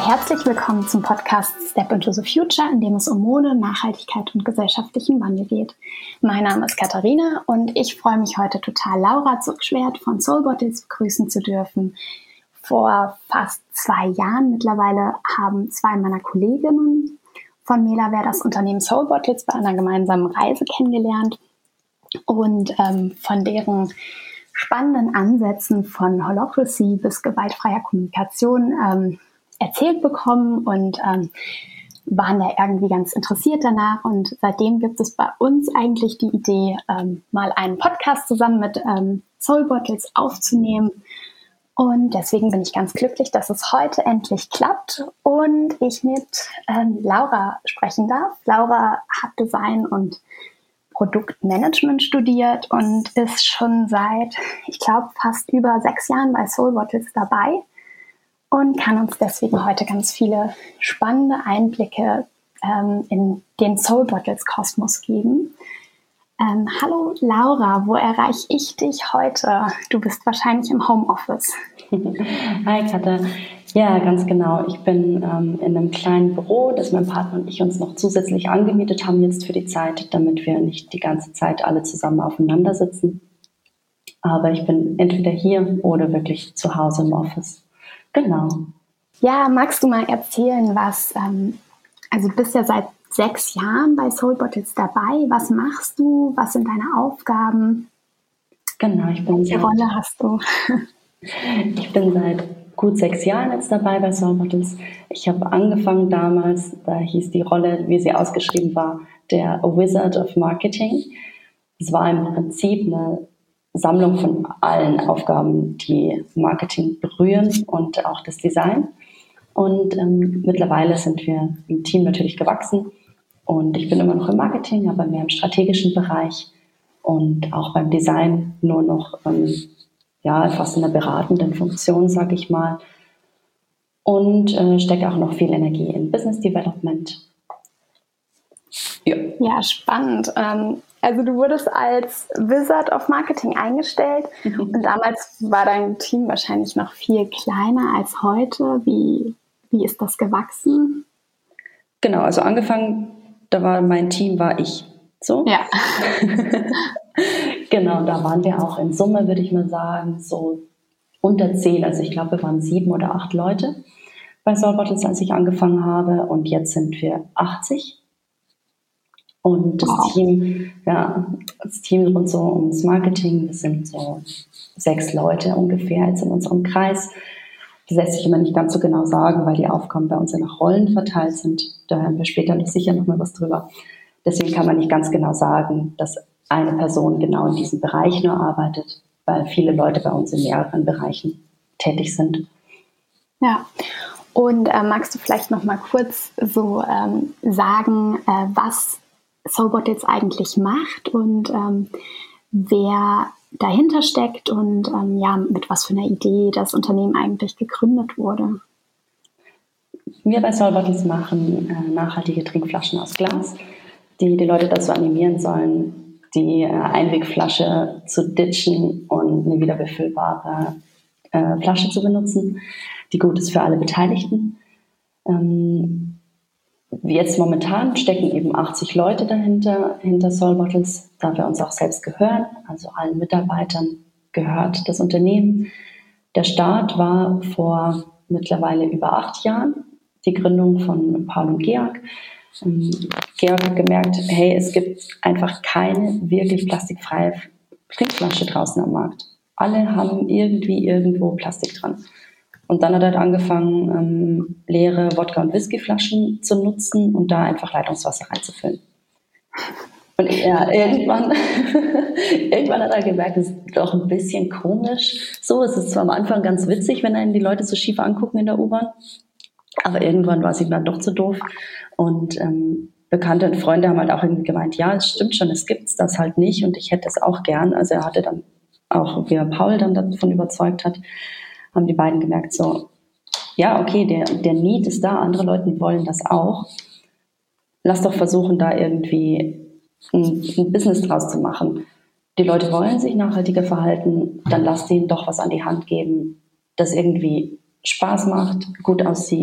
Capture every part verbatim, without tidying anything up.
Herzlich willkommen zum Podcast Step into the Future, in dem es um Mode, Nachhaltigkeit und gesellschaftlichen Wandel geht. Mein Name ist Katharina und ich freue mich heute total, Laura Zuckschwert von Soul Bottles begrüßen zu dürfen. Vor fast zwei Jahren mittlerweile haben zwei meiner Kolleginnen von Melawear das Unternehmen Soul Bottles bei einer gemeinsamen Reise kennengelernt und ähm, von deren spannenden Ansätzen von Holacracy bis gewaltfreier Kommunikation ähm, erzählt bekommen und ähm, waren da irgendwie ganz interessiert danach. Und seitdem gibt es bei uns eigentlich die Idee, ähm, mal einen Podcast zusammen mit ähm, Soul Bottles aufzunehmen. Und deswegen bin ich ganz glücklich, dass es heute endlich klappt und ich mit ähm, Laura sprechen darf. Laura hat Design und Produktmanagement studiert und ist schon seit, ich glaube, fast über sechs Jahren bei Soul Bottles dabei und kann uns deswegen heute ganz viele spannende Einblicke ähm, in den Soul Bottles Kosmos geben. Ähm, hallo Laura, wo erreiche ich dich heute? Du bist wahrscheinlich im Homeoffice. Hi Katha. Ja, ganz genau. Ich bin ähm, in einem kleinen Büro, das mein Partner und ich uns noch zusätzlich angemietet haben jetzt für die Zeit, damit wir nicht die ganze Zeit alle zusammen aufeinander sitzen. Aber ich bin entweder hier oder wirklich zu Hause im Office. Genau. Ja, magst du mal erzählen, was, ähm, also du bist ja seit sechs Jahren bei Soul Bottles dabei. Was machst du? Was sind deine Aufgaben? Genau, ich bin Welche seit, Rolle hast du? Ich bin seit gut sechs Jahren jetzt dabei bei Soul Bottles. Ich habe angefangen damals, da hieß die Rolle, wie sie ausgeschrieben war, der Wizard of Marketing. Es war im Prinzip eine Sammlung von allen Aufgaben, die Marketing berühren und auch das Design. Und ähm, mittlerweile sind wir im Team natürlich gewachsen und ich bin immer noch im Marketing, aber mehr im strategischen Bereich und auch beim Design nur noch ähm, ja, fast in der beratenden Funktion, sage ich mal. Und äh, stecke auch noch viel Energie in Business Development. Ja, ja spannend. Ähm, also du wurdest als Wizard of Marketing eingestellt mhm. und damals war dein Team wahrscheinlich noch viel kleiner als heute. Wie, wie ist das gewachsen? Genau, also angefangen, da war mein Team, war ich. So? Ja. Genau, da waren wir auch in Summe, würde ich mal sagen, so unter zehn. Also ich glaube, wir waren sieben oder acht Leute bei Soul Bottles, als ich angefangen habe. Und jetzt sind wir achtzig. Und das wow. Team, ja, das Team rund so ums Marketing, das sind so sechs Leute ungefähr jetzt in unserem Kreis. Das lässt sich immer nicht ganz so genau sagen, weil die Aufgaben bei uns ja nach Rollen verteilt sind. Da hören wir später noch sicher noch mal was drüber. Deswegen kann man nicht ganz genau sagen, dass eine Person genau in diesem Bereich nur arbeitet, weil viele Leute bei uns in mehreren Bereichen tätig sind. Ja, und äh, magst du vielleicht noch mal kurz so ähm, sagen, äh, was Soul Bottles eigentlich macht und ähm, wer dahinter steckt und ähm, ja, mit was für einer Idee das Unternehmen eigentlich gegründet wurde? Wir bei Soul Bottles machen äh, nachhaltige Trinkflaschen aus Glas, die die Leute dazu animieren sollen, die äh, Einwegflasche zu ditchen und eine wiederbefüllbare äh, Flasche zu benutzen, die gut ist für alle Beteiligten. Ähm, jetzt momentan stecken eben achtzig Leute dahinter, hinter Soul Bottles, da wir uns auch selbst gehören, also allen Mitarbeitern gehört das Unternehmen. Der Start war vor mittlerweile über acht Jahren, die Gründung von Paul und Georg. Ähm, Georg hat gemerkt, hey, es gibt einfach keine wirklich plastikfreie Trinkflasche draußen am Markt. Alle haben irgendwie irgendwo Plastik dran. Und dann hat er angefangen, ähm, leere Wodka- und Whiskyflaschen zu nutzen und da einfach Leitungswasser reinzufüllen. Und ja, irgendwann, irgendwann hat er gemerkt, das ist doch ein bisschen komisch. So, es ist zwar am Anfang ganz witzig, wenn einen die Leute so schief angucken in der U-Bahn, aber irgendwann war es ihm dann doch zu doof. Und ähm, Bekannte und Freunde haben halt auch irgendwie gemeint, ja, es stimmt schon, es gibt's das halt nicht und ich hätte es auch gern. Also er hatte dann auch, wie er Paul dann davon überzeugt hat, haben die beiden gemerkt, so, ja, okay, der, der Need ist da, andere Leute wollen das auch. Lass doch versuchen, da irgendwie ein, ein Business draus zu machen. Die Leute wollen sich nachhaltiger verhalten, dann lass denen doch was an die Hand geben, das irgendwie Spaß macht, gut aussieht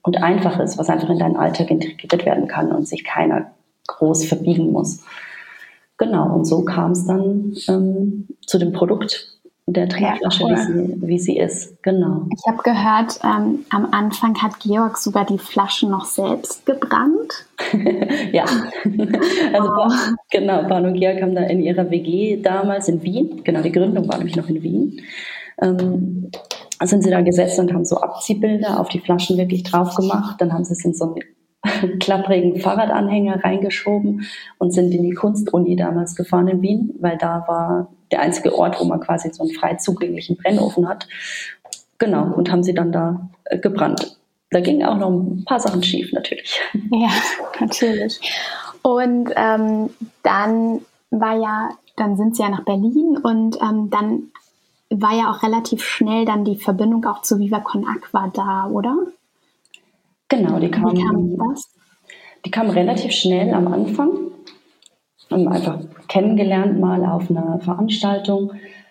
und einfach ist, was einfach in deinen Alltag integriert werden kann und sich keiner groß verbiegen muss. Genau, und so kam es dann ähm, zu dem Produkt der Trinkflasche, ja, cool. wie, sie, wie sie ist. Genau. Ich habe gehört, ähm, am Anfang hat Georg sogar die Flaschen noch selbst gebrannt. Ja, also wow. Genau, Paul und Georg haben da in ihrer W G damals in Wien, genau, die Gründung war nämlich noch in Wien, ähm, sind sie da gesessen und haben so Abziehbilder auf die Flaschen wirklich drauf gemacht. Dann haben sie es in so einen klapprigen Fahrradanhänger reingeschoben und sind in die Kunstuni damals gefahren in Wien, weil da war der einzige Ort, wo man quasi so einen frei zugänglichen Brennofen hat. Genau, und haben sie dann da äh, gebrannt. Da gingen auch noch ein paar Sachen schief, natürlich. Ja, natürlich. Und ähm, dann war ja, dann sind sie ja nach Berlin und ähm, dann war ja auch relativ schnell dann die Verbindung auch zu Viva Con Aqua da, oder? Genau, die kam, Wie kam das? Die kam relativ schnell am Anfang. Haben einfach kennengelernt mal auf einer Veranstaltung.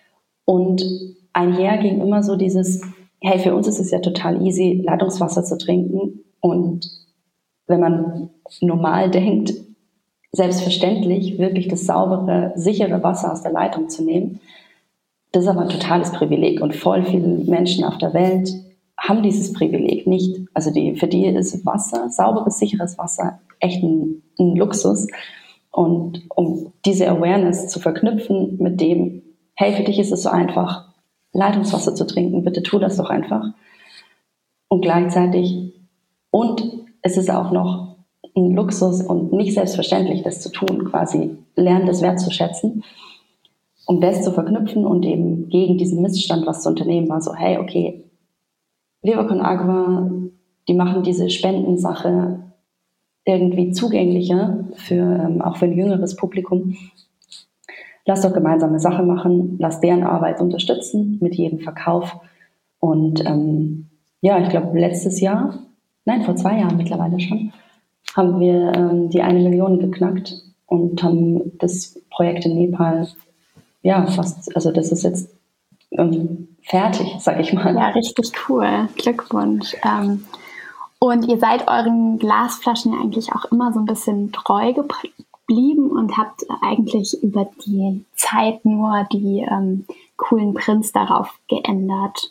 Und einher ging immer so dieses, hey, für uns ist es ja total easy, Leitungswasser zu trinken. Und wenn man normal denkt, selbstverständlich wirklich das saubere, sichere Wasser aus der Leitung zu nehmen, das ist aber ein totales Privileg. Und voll viele Menschen auf der Welt haben dieses Privileg nicht. Also die, für die ist Wasser, sauberes, sicheres Wasser, echt ein, ein Luxus. Und um diese Awareness zu verknüpfen mit dem, hey, für dich ist es so einfach, Leitungswasser zu trinken, bitte tu das doch einfach. Und gleichzeitig, und es ist auch noch ein Luxus und nicht selbstverständlich, das zu tun, quasi lernen, das wertzuschätzen. Um das zu verknüpfen und eben gegen diesen Missstand was zu unternehmen, war so, hey, okay, Viva Con Aqua, die machen diese Spendensache irgendwie zugänglicher, für, ähm, auch für ein jüngeres Publikum. Lass doch gemeinsame Sache machen, lass deren Arbeit unterstützen mit jedem Verkauf. Und ähm, ja, ich glaube, letztes Jahr, nein, vor zwei Jahren mittlerweile schon, haben wir ähm, die eine Million geknackt und haben das Projekt in Nepal, ja, fast, also das ist jetzt ähm, fertig, sag ich mal. Ja, richtig cool. Glückwunsch. Ähm, und ihr seid euren Glasflaschen ja eigentlich auch immer so ein bisschen treu geblieben und habt eigentlich über die Zeit nur die ähm, coolen Prints darauf geändert.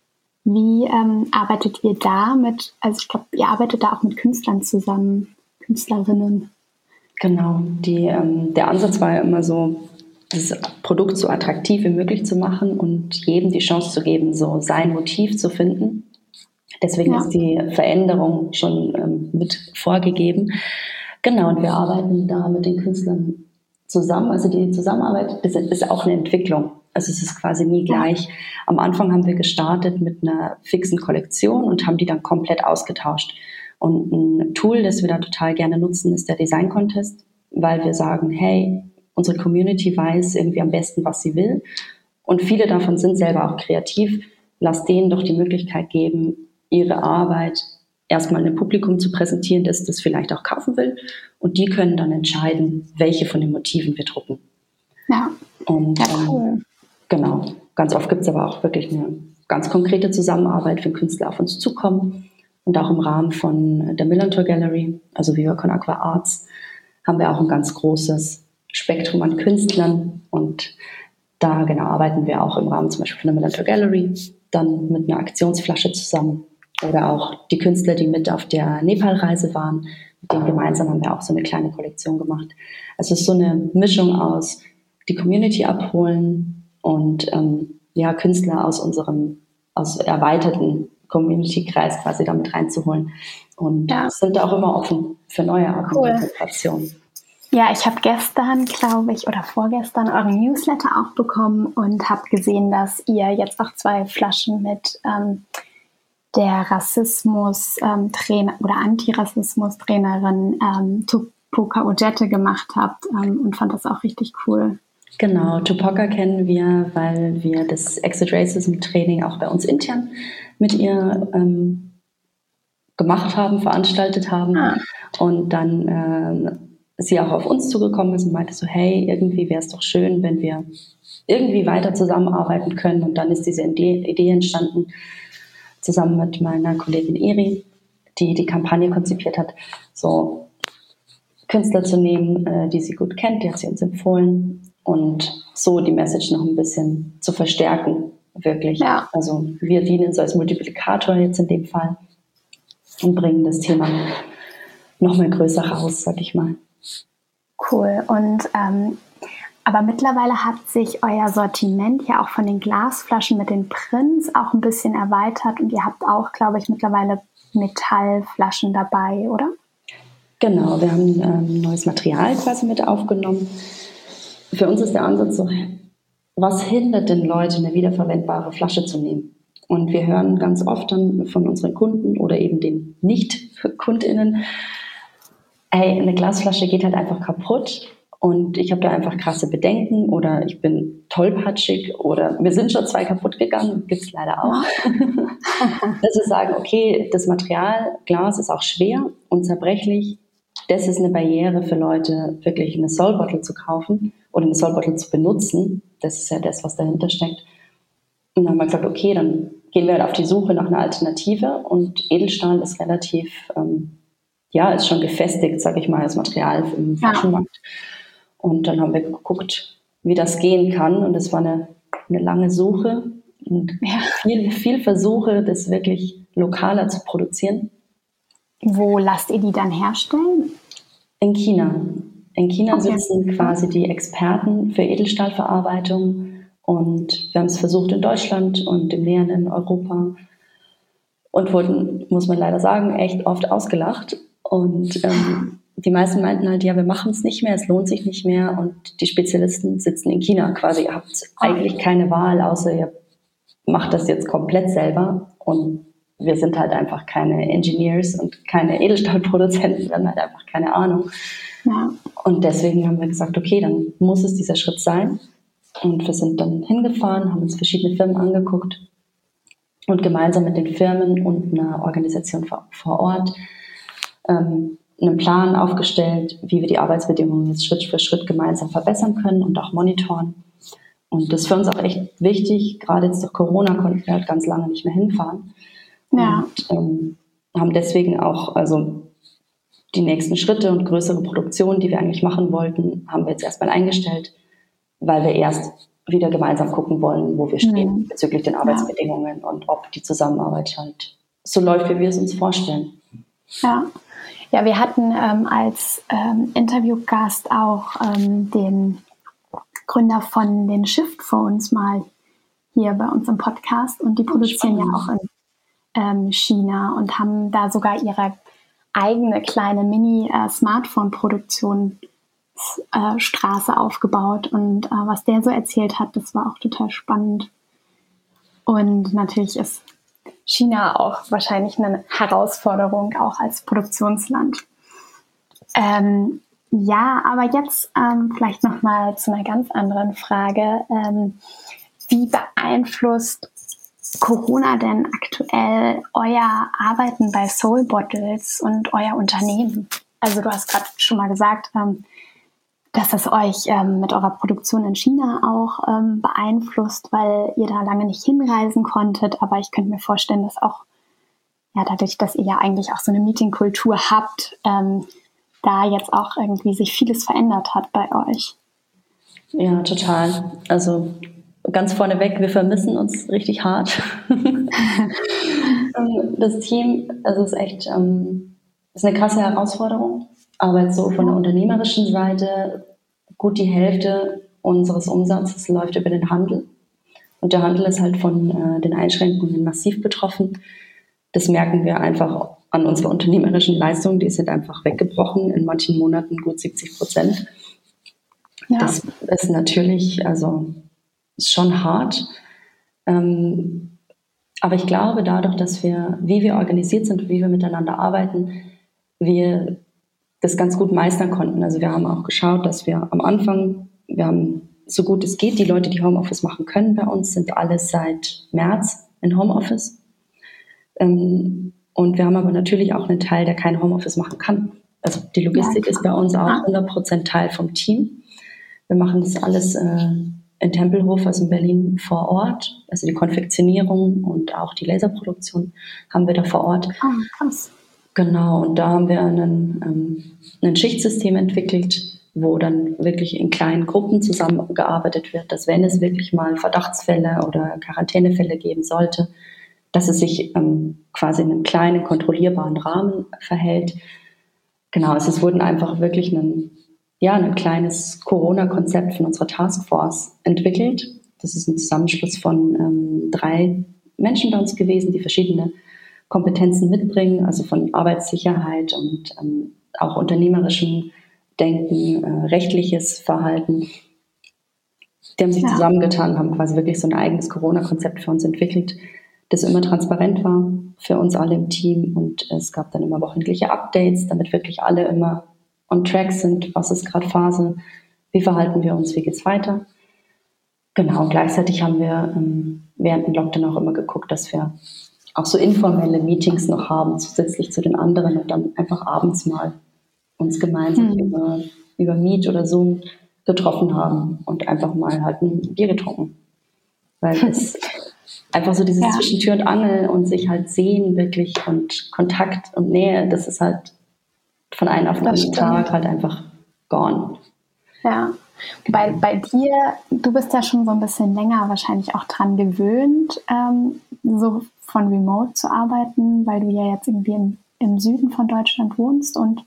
Wie ähm, arbeitet ihr da mit, also ich glaube, ihr arbeitet da auch mit Künstlern zusammen, Künstlerinnen. Genau, die, ähm, der Ansatz war ja immer so, das Produkt so attraktiv wie möglich zu machen und jedem die Chance zu geben, so sein Motiv zu finden. Deswegen ja. ist die Veränderung schon ähm, mit vorgegeben. Genau, und wir arbeiten da mit den Künstlern zusammen. Also die Zusammenarbeit ist, ist auch eine Entwicklung. Also es ist quasi nie gleich. Am Anfang haben wir gestartet mit einer fixen Kollektion und haben die dann komplett ausgetauscht. Und ein Tool, das wir da total gerne nutzen, ist der Design Contest, weil wir sagen, hey, unsere Community weiß irgendwie am besten, was sie will. Und viele davon sind selber auch kreativ. Lass denen doch die Möglichkeit geben, ihre Arbeit erstmal einem Publikum zu präsentieren, das das vielleicht auch kaufen will. Und die können dann entscheiden, welche von den Motiven wir drucken. Ja, und, ja cool. Ähm, genau. Ganz oft gibt es aber auch wirklich eine ganz konkrete Zusammenarbeit, wenn Künstler auf uns zukommen. Und auch im Rahmen von der Millantor Gallery, also Viva Con Aqua Arts, haben wir auch ein ganz großes Spektrum an Künstlern. Und da genau arbeiten wir auch im Rahmen zum Beispiel von der Millantor Gallery dann mit einer Aktionsflasche zusammen. Oder auch die Künstler, die mit auf der Nepal-Reise waren, mit denen gemeinsam haben wir auch so eine kleine Kollektion gemacht. Also es ist so eine Mischung aus die Community abholen und ähm, ja, Künstler aus unserem aus erweiterten Community-Kreis quasi damit reinzuholen. Und ja. sind da auch immer offen für neue Arten cool. von Kooperationen. Ja, ich habe gestern, glaube ich, oder vorgestern euren Newsletter auch bekommen und habe gesehen, dass ihr jetzt auch zwei Flaschen mit ähm, der Rassismus-Trainer oder Antirassismus-Trainerin ähm, Tupoka Ojette gemacht habt ähm, und fand das auch richtig cool. Genau, Tupoka kennen wir, weil wir das Exit Racism Training auch bei uns intern mit ihr ähm, gemacht haben, veranstaltet haben ah. und dann äh, sie auch auf uns zugekommen ist und meinte so, hey, irgendwie wäre es doch schön, wenn wir irgendwie weiter zusammenarbeiten können. Und dann ist diese Idee, Idee entstanden, zusammen mit meiner Kollegin Eri, die die Kampagne konzipiert hat, so Künstler zu nehmen, äh, die sie gut kennt, die hat sie uns empfohlen und so die Message noch ein bisschen zu verstärken, wirklich. Ja. Also wir dienen so als Multiplikator jetzt in dem Fall und bringen das Thema noch mal größer raus, sag ich mal. Cool. Und ähm, aber mittlerweile hat sich euer Sortiment ja auch von den Glasflaschen mit den Prints auch ein bisschen erweitert und ihr habt auch, glaube ich, mittlerweile Metallflaschen dabei, oder? Genau, wir haben ähm, neues Material quasi mit aufgenommen. Für uns ist der Ansatz so, was hindert denn Leute, eine wiederverwendbare Flasche zu nehmen? Und wir hören ganz oft dann von unseren Kunden oder eben den Nicht-KundInnen, hey, eine Glasflasche geht halt einfach kaputt und ich habe da einfach krasse Bedenken oder ich bin tollpatschig oder mir sind schon zwei kaputt gegangen, gibt es leider auch. Dass wir sagen, okay, das Material Glas ist auch schwer und zerbrechlich. Das ist eine Barriere für Leute, wirklich eine Soul Bottle zu kaufen oder eine Soul Bottle zu benutzen. Das ist ja das, was dahinter steckt. Und dann haben wir gesagt, okay, dann gehen wir halt auf die Suche nach einer Alternative und Edelstahl ist relativ, ähm, ja, ist schon gefestigt, sage ich mal, als Material im Flaschenmarkt. Ja. Und dann haben wir geguckt, wie das gehen kann und es war eine, eine lange Suche und ja. viel, viel Versuche, das wirklich lokaler zu produzieren. Wo lasst ihr die dann herstellen? In China. In China okay. sitzen quasi die Experten für Edelstahlverarbeitung und wir haben es versucht in Deutschland und im näheren Europa und wurden, muss man leider sagen, echt oft ausgelacht. Und ähm, die meisten meinten halt, ja, wir machen es nicht mehr, es lohnt sich nicht mehr und die Spezialisten sitzen in China quasi. Ihr habt eigentlich keine Wahl, außer ihr macht das jetzt komplett selber und wir sind halt einfach keine Engineers und keine Edelstahlproduzenten, wir haben halt einfach keine Ahnung. Ja. Und deswegen haben wir gesagt, okay, dann muss es dieser Schritt sein. Und wir sind dann hingefahren, haben uns verschiedene Firmen angeguckt und gemeinsam mit den Firmen und einer Organisation vor, vor Ort ähm, einen Plan aufgestellt, wie wir die Arbeitsbedingungen jetzt Schritt für Schritt gemeinsam verbessern können und auch monitoren. Und das ist für uns auch echt wichtig. Gerade jetzt durch Corona konnten wir halt ganz lange nicht mehr hinfahren. Ja. Und ähm, haben deswegen auch, also die nächsten Schritte und größere Produktionen, die wir eigentlich machen wollten, haben wir jetzt erstmal eingestellt, weil wir erst wieder gemeinsam gucken wollen, wo wir stehen mhm. bezüglich den Arbeitsbedingungen ja. und ob die Zusammenarbeit halt so läuft, wie wir es uns vorstellen. Ja, ja, wir hatten ähm, als ähm, Interviewgast auch ähm, den Gründer von den Shift Phones mal hier bei uns im Podcast und die produzieren ja auch in ähm, China und haben da sogar ihre eigene kleine Mini-Smartphone-Produktion äh, Straße aufgebaut und äh, was der so erzählt hat, das war auch total spannend. Und natürlich ist China auch wahrscheinlich eine Herausforderung, auch als Produktionsland. Ähm, ja, aber jetzt ähm, vielleicht nochmal zu einer ganz anderen Frage. Ähm, wie beeinflusst Corona denn aktuell euer Arbeiten bei Soul Bottles und euer Unternehmen? Also du hast gerade schon mal gesagt, ähm, dass das euch ähm, mit eurer Produktion in China auch ähm, beeinflusst, weil ihr da lange nicht hinreisen konntet. Aber ich könnte mir vorstellen, dass auch, ja, dadurch, dass ihr ja eigentlich auch so eine Meetingkultur habt, ähm, da jetzt auch irgendwie sich vieles verändert hat bei euch. Ja, total. Also ganz vorneweg, wir vermissen uns richtig hart. Das Team, also es ist echt, ähm, ist eine krasse Herausforderung. Aber jetzt so von der unternehmerischen Seite, gut die Hälfte unseres Umsatzes läuft über den Handel. Und der Handel ist halt von äh, den Einschränkungen massiv betroffen. Das merken wir einfach an unserer unternehmerischen Leistung. Die sind einfach weggebrochen, in manchen Monaten gut siebzig Prozent. Ja. Das ist natürlich, also ist schon hart. Ähm, aber ich glaube, dadurch, dass wir, wie wir organisiert sind und wie wir miteinander arbeiten, wir das ganz gut meistern konnten. Also wir haben auch geschaut, dass wir am Anfang, wir haben so gut es geht, die Leute, die Homeoffice machen können bei uns, sind alle seit März in Homeoffice. Ähm, und wir haben aber natürlich auch einen Teil, der kein Homeoffice machen kann. Also die Logistik ja, ist bei uns auch hundert Prozent Teil vom Team. Wir machen das alles äh, in Tempelhof, also in Berlin vor Ort. Also die Konfektionierung und auch die Laserproduktion haben wir da vor Ort. Ah, krass. Genau, und da haben wir einen, ähm, ein Schichtsystem entwickelt, wo dann wirklich in kleinen Gruppen zusammengearbeitet wird, dass wenn es wirklich mal Verdachtsfälle oder Quarantänefälle geben sollte, dass es sich ähm, quasi in einem kleinen, kontrollierbaren Rahmen verhält. Genau, also es wurden einfach wirklich ein, ja, ein kleines Corona-Konzept von unserer Taskforce entwickelt. Das ist ein Zusammenschluss von ähm, drei Menschen bei uns gewesen, die verschiedene Kompetenzen mitbringen, also von Arbeitssicherheit und ähm, auch unternehmerischem Denken, äh, rechtliches Verhalten. Die haben sich ja. zusammengetan, haben quasi wirklich so ein eigenes Corona-Konzept für uns entwickelt, das immer transparent war für uns alle im Team, und es gab dann immer wöchentliche Updates, damit wirklich alle immer on track sind, was ist gerade Phase, wie verhalten wir uns, wie geht's weiter. Genau, und gleichzeitig haben wir ähm, während dem Lockdown auch immer geguckt, dass wir auch so informelle Meetings noch haben, zusätzlich zu den anderen, und dann einfach abends mal uns gemeinsam mhm. über, über Meet oder Zoom getroffen haben und einfach mal halt ein Bier getrunken. Weil es einfach so dieses ja. zwischen Tür und Angel und sich halt sehen wirklich und Kontakt und Nähe, das ist halt von einem auf den anderen Tag halt einfach gone. Ja, bei, bei dir, du bist ja schon so ein bisschen länger wahrscheinlich auch dran gewöhnt, ähm, so von Remote zu arbeiten, weil du ja jetzt irgendwie im, im Süden von Deutschland wohnst, und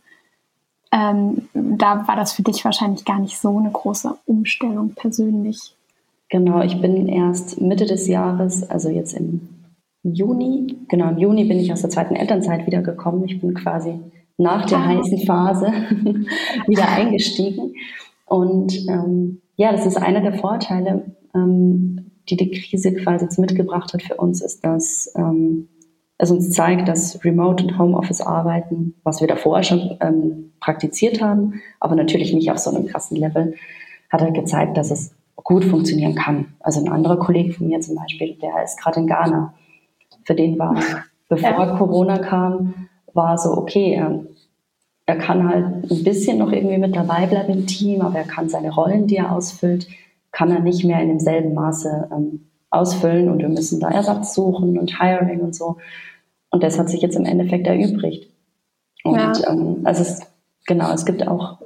ähm, da war das für dich wahrscheinlich gar nicht so eine große Umstellung persönlich. Genau, ich bin erst Mitte des Jahres, also jetzt im Juni, genau im Juni bin ich aus der zweiten Elternzeit wiedergekommen. Ich bin quasi nach der ah. heißen Phase wieder eingestiegen. Und ähm, ja, das ist einer der Vorteile, ähm, die die Krise quasi jetzt mitgebracht hat für uns, ist, dass ähm, es uns zeigt, dass Remote- und Homeoffice-Arbeiten, was wir davor schon ähm, praktiziert haben, aber natürlich nicht auf so einem krassen Level, hat halt gezeigt, dass es gut funktionieren kann. Also ein anderer Kollege von mir zum Beispiel, der ist gerade in Ghana. Für den war, bevor ja. Corona kam, war so, okay, er, er kann halt ein bisschen noch irgendwie mit dabei bleiben im Team, aber er kann seine Rollen, die er ausfüllt, kann er nicht mehr in demselben Maße ähm, ausfüllen, und wir müssen da Ersatz suchen und Hiring und so. Und das hat sich jetzt im Endeffekt erübrigt. Und ja. ähm, also es, genau, es gibt auch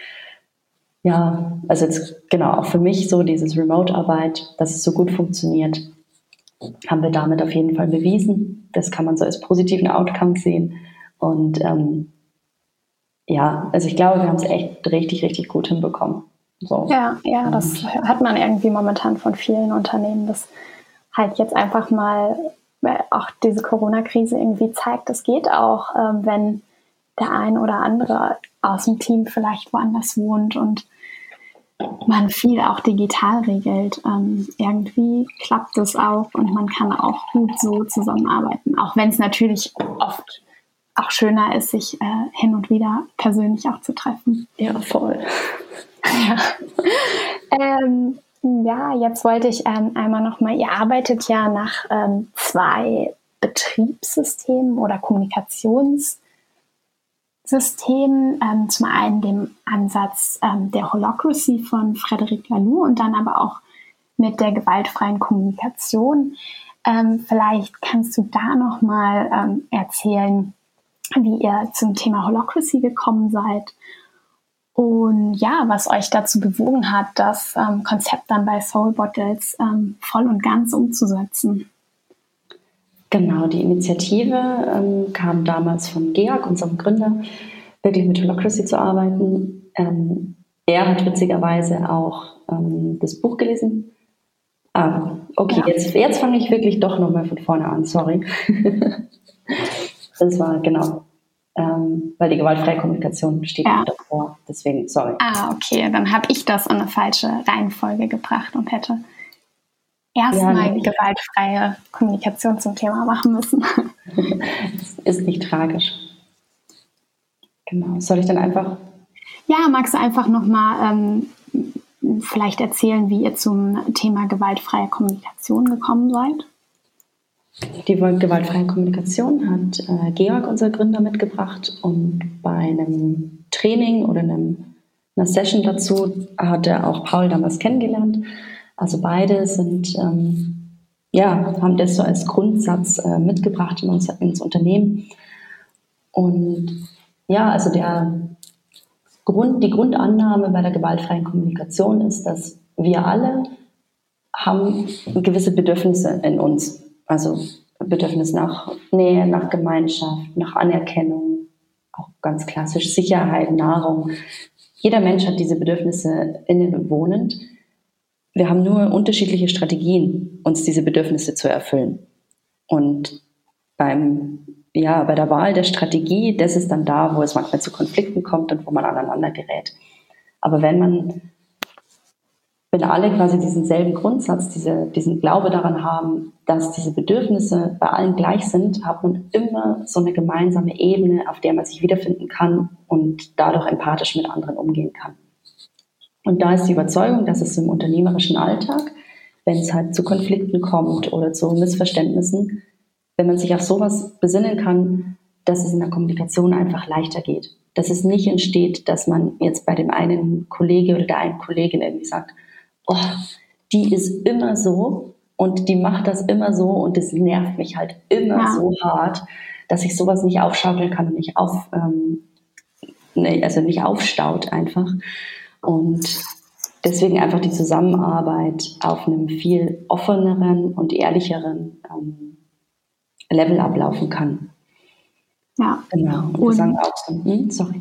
Ja, also jetzt genau, auch für mich so dieses Remote-Arbeit, dass es so gut funktioniert, haben wir damit auf jeden Fall bewiesen. Das kann man so als positiven Outcome sehen. Und ähm, ja, also ich glaube, wir haben es echt richtig, richtig gut hinbekommen. So. Ja, ja, das hat man irgendwie momentan von vielen Unternehmen, dass halt jetzt einfach mal auch diese Corona-Krise irgendwie zeigt, es geht auch, ähm, wenn der ein oder andere aus dem Team vielleicht woanders wohnt und man viel auch digital regelt. Ähm, irgendwie klappt es auch und man kann auch gut so zusammenarbeiten, auch wenn es natürlich oft auch schöner ist, sich äh, hin und wieder persönlich auch zu treffen. Ja, voll. Ja, ähm, ja jetzt wollte ich ähm, einmal nochmal, ihr arbeitet ja nach ähm, zwei Betriebssystemen oder Kommunikationssystemen. Ähm, zum einen dem Ansatz ähm, der Holacracy von Frederic Laloux und dann aber auch mit der gewaltfreien Kommunikation. Ähm, vielleicht kannst du da nochmal ähm, erzählen, wie ihr zum Thema Holacracy gekommen seid und ja, was euch dazu bewogen hat, das ähm, Konzept dann bei Soul Bottles ähm, voll und ganz umzusetzen. Genau, die Initiative ähm, kam damals von Georg, unserem Gründer, wirklich mit Holacracy zu arbeiten. Ähm, er hat witzigerweise auch ähm, das Buch gelesen. Ah, okay, ja. jetzt, jetzt fange ich wirklich doch nochmal von vorne an, sorry. Das war, genau, ähm, weil die gewaltfreie Kommunikation steht ja davor, deswegen, sorry. Ah, okay, dann habe ich das in eine falsche Reihenfolge gebracht und hätte erstmal ja, gewaltfreie Kommunikation zum Thema machen müssen. Das ist nicht tragisch. Genau. Soll ich dann einfach... Ja, magst du einfach nochmal ähm, vielleicht erzählen, wie ihr zum Thema gewaltfreie Kommunikation gekommen seid? Die gewaltfreie Kommunikation hat äh, Georg, unser Gründer, mitgebracht, und bei einem Training oder einem, einer Session dazu hat er auch Paul damals kennengelernt. Also beide sind, ähm, ja, haben das so als Grundsatz äh, mitgebracht in uns, ins Unternehmen. Und ja, also der Grund, die Grundannahme bei der gewaltfreien Kommunikation ist, dass wir alle haben gewisse Bedürfnisse in uns. Also Bedürfnis nach Nähe, nach Gemeinschaft, nach Anerkennung, auch ganz klassisch Sicherheit, Nahrung. Jeder Mensch hat diese Bedürfnisse innen wohnend. Wir haben nur unterschiedliche Strategien, uns diese Bedürfnisse zu erfüllen. Und beim, ja, bei der Wahl der Strategie, das ist dann da, wo es manchmal zu Konflikten kommt und wo man aneinander gerät. Aber wenn man, wenn alle quasi diesen selben Grundsatz, diese, diesen Glaube daran haben, dass diese Bedürfnisse bei allen gleich sind, hat man immer so eine gemeinsame Ebene, auf der man sich wiederfinden kann und dadurch empathisch mit anderen umgehen kann. Und da ist die Überzeugung, dass es im unternehmerischen Alltag, wenn es halt zu Konflikten kommt oder zu Missverständnissen, wenn man sich auf sowas besinnen kann, dass es in der Kommunikation einfach leichter geht. Dass es nicht entsteht, dass man jetzt bei dem einen Kollege oder der einen Kollegin irgendwie sagt, oh, die ist immer so und die macht das immer so und das nervt mich halt immer ja. so hart, dass ich sowas nicht aufschaukeln kann und nicht auf, ähm, nee, also nicht aufstaut einfach. Und deswegen einfach die Zusammenarbeit auf einem viel offeneren und ehrlicheren ähm, Level ablaufen kann. Ja. Genau. Und, und wir sagen auch so, hm, sorry.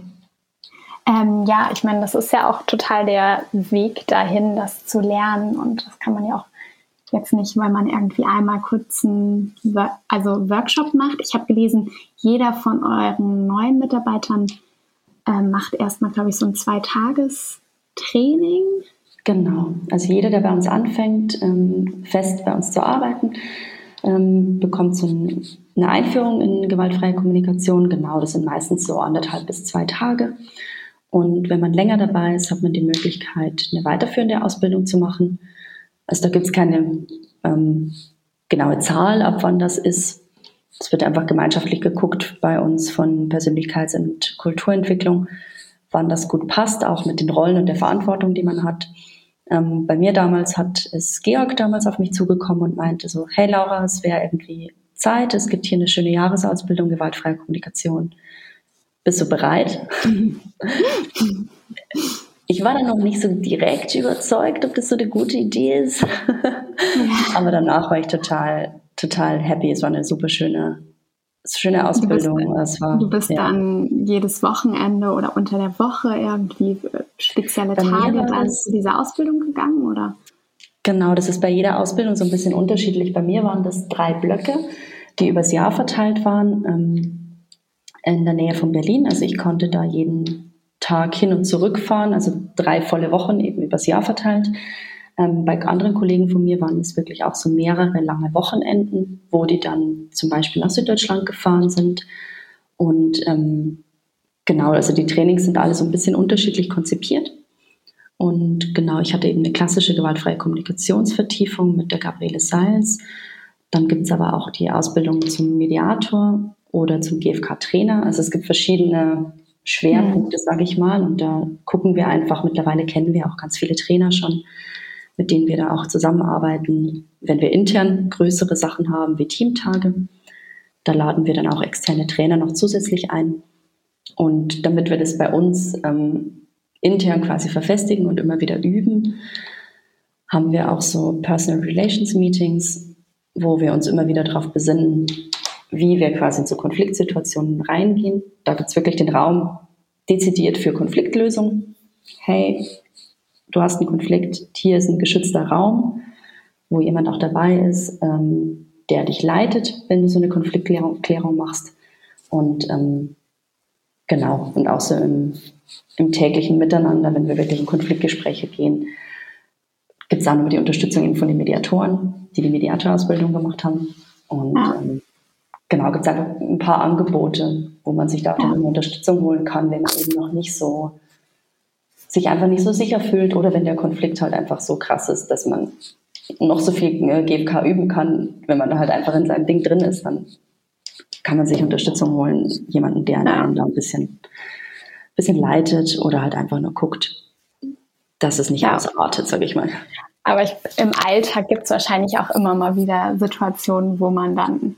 Ähm, ja, ich meine, das ist ja auch total der Weg dahin, das zu lernen. Und das kann man ja auch jetzt nicht, weil man irgendwie einmal kurz einen also Workshop macht. Ich habe gelesen, jeder von euren neuen Mitarbeitern äh, macht erstmal, glaube ich, so ein Zwei-Tages-Training. Genau. Also jeder, der bei uns anfängt, ähm, fest bei uns zu arbeiten, ähm, bekommt so ein, eine Einführung in gewaltfreie Kommunikation. Genau, das sind meistens so anderthalb bis zwei Tage. Und wenn man länger dabei ist, hat man die Möglichkeit, eine weiterführende Ausbildung zu machen. Also da gibt es keine ähm, genaue Zahl, ab wann das ist. Es wird einfach gemeinschaftlich geguckt bei uns von Persönlichkeits- und Kulturentwicklung, wann das gut passt, auch mit den Rollen und der Verantwortung, die man hat. Ähm, bei mir damals hat es Georg damals auf mich zugekommen und meinte so, hey Laura, es wäre irgendwie Zeit, es gibt hier eine schöne Jahresausbildung, gewaltfreie Kommunikation. Bist du bereit? Ich war dann noch nicht so direkt überzeugt, ob das so eine gute Idee ist. Aber danach war ich total, total happy. Es war eine super schöne, schöne Ausbildung. Du bist, es war, du bist ja. dann jedes Wochenende oder unter der Woche irgendwie spezielle bei Tage dann zu dieser Ausbildung gegangen, oder? Genau, das ist bei jeder Ausbildung so ein bisschen unterschiedlich. Bei mir waren das drei Blöcke, die übers Jahr verteilt waren. Ähm, in der Nähe von Berlin. Also ich konnte da jeden Tag hin und zurück fahren, also drei volle Wochen eben übers Jahr verteilt. Ähm, bei anderen Kollegen von mir waren es wirklich auch so mehrere lange Wochenenden, wo die dann zum Beispiel nach Süddeutschland gefahren sind. Und ähm, genau, also die Trainings sind alle so ein bisschen unterschiedlich konzipiert. Und genau, ich hatte eben eine klassische gewaltfreie Kommunikationsvertiefung mit der Gabriele Seils. Dann gibt es aber auch die Ausbildung zum Mediator oder zum G F K-Trainer. Also es gibt verschiedene Schwerpunkte, mhm. sage ich mal. Und da gucken wir einfach, mittlerweile kennen wir auch ganz viele Trainer schon, mit denen wir da auch zusammenarbeiten. Wenn wir intern größere Sachen haben, wie Teamtage, da laden wir dann auch externe Trainer noch zusätzlich ein. Und damit wir das bei uns ähm, intern quasi verfestigen und immer wieder üben, haben wir auch so Personal Relations Meetings, wo wir uns immer wieder darauf besinnen, wie wir quasi in so Konfliktsituationen reingehen. Da gibt es wirklich den Raum dezidiert für Konfliktlösung. Hey, du hast einen Konflikt, hier ist ein geschützter Raum, wo jemand auch dabei ist, ähm, der dich leitet, wenn du so eine Konfliktklärung Klärung machst. Und ähm, genau, und auch so im, im täglichen Miteinander, wenn wir wirklich in Konfliktgespräche gehen, gibt es auch noch die Unterstützung von den Mediatoren, die die Mediatorausbildung gemacht haben. Und ja. ähm, genau, gibt es einfach ein paar Angebote, wo man sich da auch ja. dann Unterstützung holen kann, wenn man eben noch nicht so, sich einfach nicht so sicher fühlt oder wenn der Konflikt halt einfach so krass ist, dass man noch so viel G F K üben kann. Wenn man halt einfach in seinem Ding drin ist, dann kann man sich Unterstützung holen, jemanden, der ja. einen da ein bisschen, bisschen leitet oder halt einfach nur guckt, dass es nicht ja. ausartet, sage ich mal. Aber ich, im Alltag gibt es wahrscheinlich auch immer mal wieder Situationen, wo man dann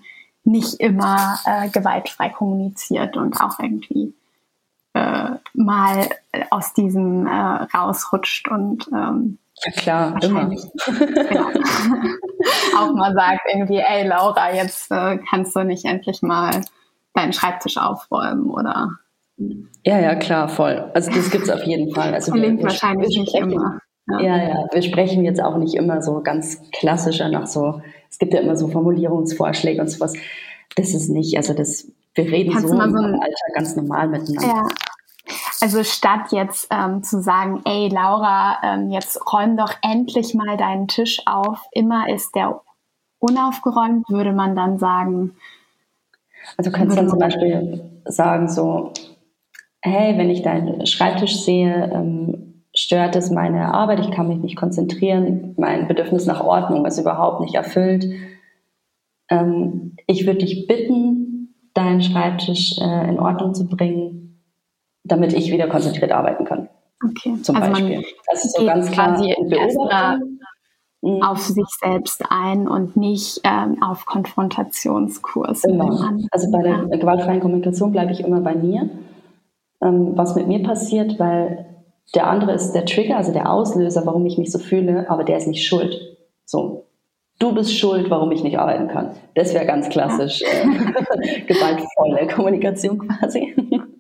nicht immer äh, gewaltfrei kommuniziert und auch irgendwie äh, mal aus diesem äh, rausrutscht und ähm, ja klar, immer. Ja, auch mal sagt irgendwie, ey Laura, jetzt äh, kannst du nicht endlich mal deinen Schreibtisch aufräumen oder... Ja, ja, klar, voll. Also das gibt es auf jeden Fall. Also Klingt wir, wahrscheinlich wir nicht sprechen, immer. Ja. ja, ja, wir sprechen jetzt auch nicht immer so ganz klassischer nach so, es gibt ja immer so Formulierungsvorschläge und sowas. Das ist nicht, also das, wir reden Kannst so du im mal so ein, Alltag ganz normal miteinander. Ja. Also statt jetzt ähm, zu sagen, ey Laura, ähm, jetzt räum doch endlich mal deinen Tisch auf, immer ist der unaufgeräumt, würde man dann sagen. Also du kannst dann zum Beispiel sagen so, hey, wenn ich deinen Schreibtisch sehe, ähm, stört es meine Arbeit, ich kann mich nicht konzentrieren, mein Bedürfnis nach Ordnung ist überhaupt nicht erfüllt. Ähm, ich würde dich bitten, deinen Schreibtisch äh, in Ordnung zu bringen, damit ich wieder konzentriert arbeiten kann. Okay. Zum also Beispiel. Man das ist so ganz klar Beobachtung. Auf sich selbst ein und nicht ähm, auf Konfrontationskurs. Immer. Also bei der ja. gewaltfreien Kommunikation bleibe ich immer bei mir, ähm, was mit mir passiert, weil der andere ist der Trigger, also der Auslöser, warum ich mich so fühle, aber der ist nicht schuld. So, du bist schuld, warum ich nicht arbeiten kann. Das wäre ganz klassisch ja. äh, gewaltvolle Kommunikation quasi.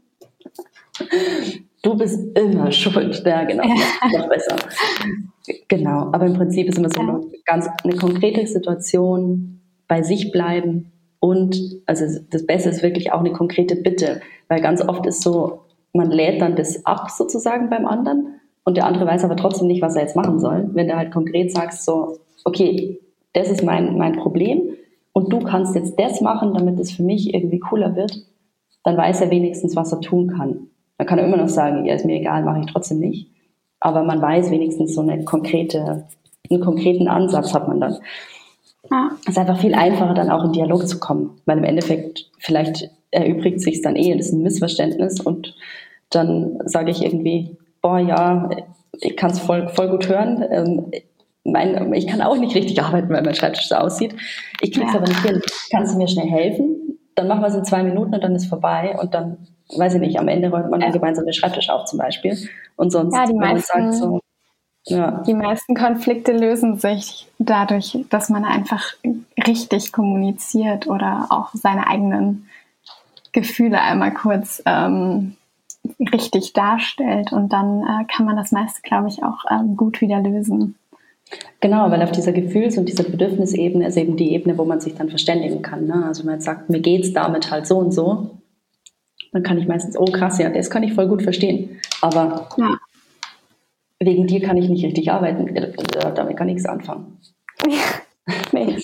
Du bist immer schuld. Ja, genau. Noch besser. Genau. Aber im Prinzip ist immer so eine ganz eine konkrete Situation, bei sich bleiben und, also das Beste ist wirklich auch eine konkrete Bitte, weil ganz oft ist so, man lädt dann das ab sozusagen beim anderen und der andere weiß aber trotzdem nicht, was er jetzt machen soll. Wenn du halt konkret sagst so, okay, das ist mein, mein Problem und du kannst jetzt das machen, damit es für mich irgendwie cooler wird, dann weiß er wenigstens, was er tun kann. Dann kann er immer noch sagen, ja, ist mir egal, mache ich trotzdem nicht. Aber man weiß wenigstens so eine konkrete, einen konkreten Ansatz hat man dann. Ja. Es ist einfach viel einfacher, dann auch in Dialog zu kommen. Weil im Endeffekt, vielleicht erübrigt sich es dann eh, das ist ein Missverständnis und dann sage ich irgendwie, boah, ja, ich kann es voll, voll gut hören. Ähm, mein, ich kann auch nicht richtig arbeiten, weil mein Schreibtisch so aussieht. Ich krieg's ja. aber nicht hin. Kannst du mir schnell helfen? Dann machen wir es in zwei Minuten und dann ist vorbei und dann, weiß ich nicht, am Ende räumt man dann gemeinsam den Schreibtisch auf zum Beispiel. Und sonst, ja, die wenn meisten, man sagt so, ja. Die meisten Konflikte lösen sich dadurch, dass man einfach richtig kommuniziert oder auch seine eigenen Gefühle einmal kurz ähm, richtig darstellt und dann äh, kann man das meiste, glaube ich, auch ähm, gut wieder lösen. Genau, weil auf dieser Gefühls- und dieser Bedürfnisebene ist eben die Ebene, wo man sich dann verständigen kann. Ne? Also wenn man jetzt sagt, mir geht's damit halt so und so, dann kann ich meistens, oh krass, ja, das kann ich voll gut verstehen. Aber ja. wegen dir kann ich nicht richtig arbeiten. Damit kann ich nichts anfangen. Ja, nee.